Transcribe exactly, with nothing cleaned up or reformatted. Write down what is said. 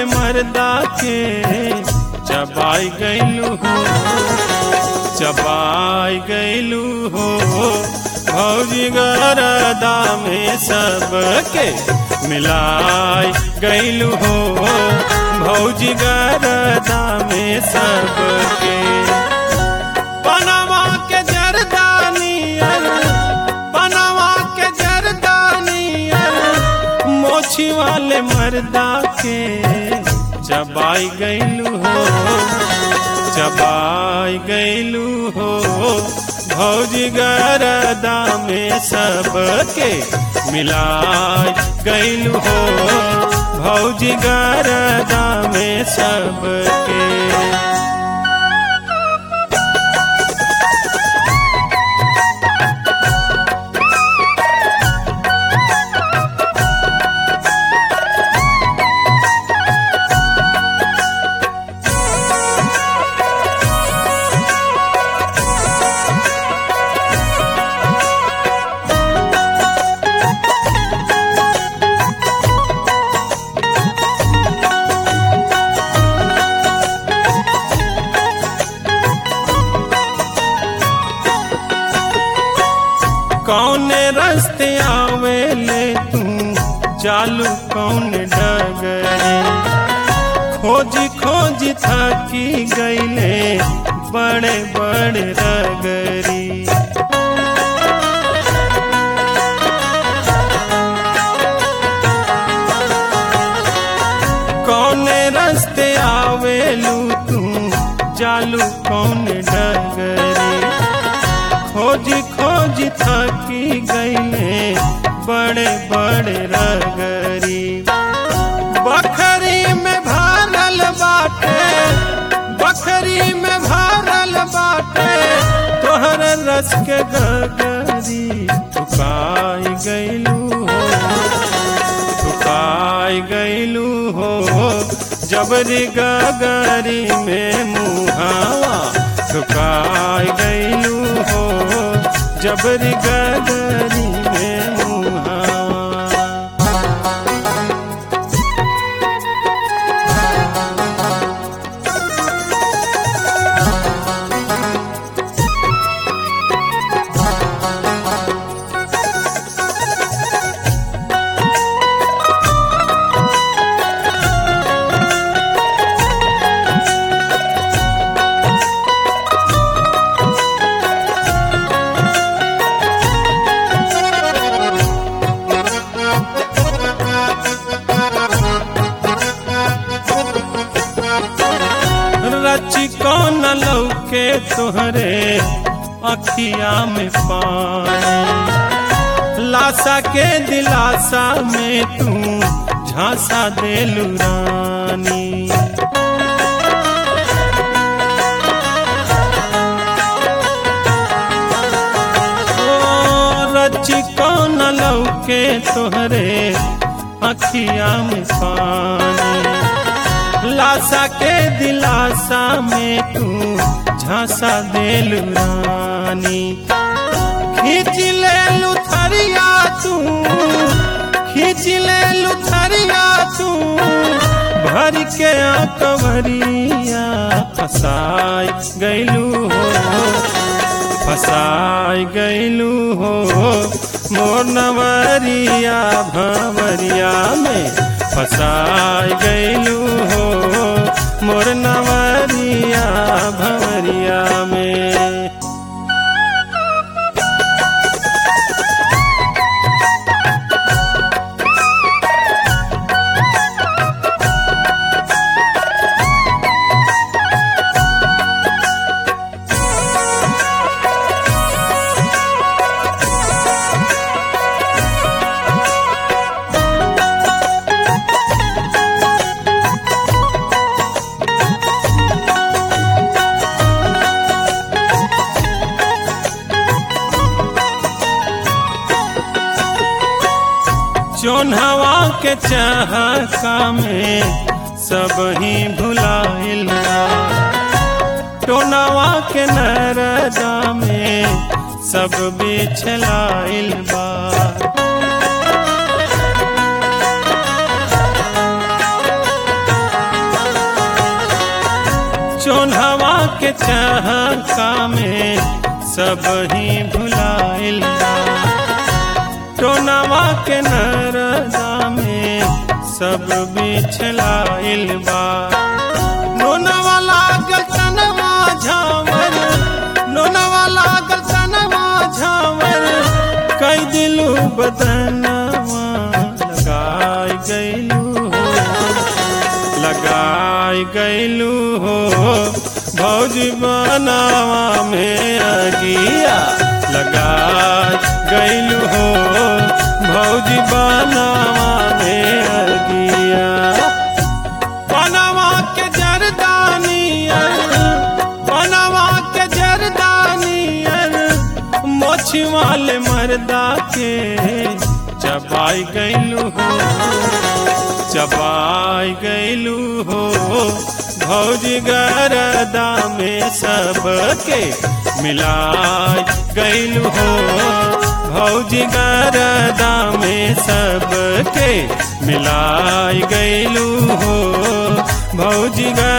वाले मर्दा के चबाई गैलू हो, चबाई गैलू हो। भौजी गरदा में सबके मिलाई गैलू हो, भौजी गरदा में सबके। पनामा के जरदानियर, पनामा के जरदानियर, मोछी वाले मर्दा के चबाई गैलू हो, चबाई गैलू हो। भौजी गरदा में सबके मिलाई गैलू हो, भौजी गरदा में सबके। कौन रास्ते आवेले तू चालू कौन डगरे, खोजी खोजी थकी गईले बड़े बड़े रगरी। कौन रास्ते आवेलू तू चालू कौन डगरे, खोजी खोजी थकी गईले बड़े बड़े रगरी। बखरी में भरल बाटे, बखरी में भरल बाटे तोहर रस के गगरी। ठुकाई गईलू हो, ठुकाई गईलू हो, जबरी गगरी में मुहावा ठुकाई गईलू हो, जबरी गगरी में मुहावा। रची कौन लौके तोहरे अखिया में पानी, लाशा के दिलासा में तू झांसा देलू रानी। ओ रची कौन लौके तोहरे अखिया में पानी, लाशा के दिलासा में तू झांसा देलू रानी। खींच ले लुथरिया तू, खींच ले लुथरिया तू, भर के आंकवरिया फसाई गईलू हो, फसाई गईलू हो। मोर नवरिया भंवरिया में फसाई गईलू हो, मोर नवरिया भंवरिया में। जोन्हवा के चहका में सब ही भुलाइल, टोनवा के नरदा में सब बिछलाइल बा। के चहका में सब ही भुलाइल बा। टोनवा के नरदा में सब बिछलाइल बा। नोनवा लागल तनवा झावर, नोनवा लागल तनवा झावर, कई दिलू बदनवा लगाई गईलू हो, लगाई गईलू हो भौजी बनावा में अगिया, लगाई गईलू हो भौजी बनावा में अगिया। बनवा के जरदानियर, बनवा के जरदानियर, मोछी वाले मर्दा के चबाई गईलू हो, चबाई गईलू हो भौजी गरदा में सबके मिलाई गईलू हो, भौजी गरदा में सबके मिलाई गईलू हो, भौजी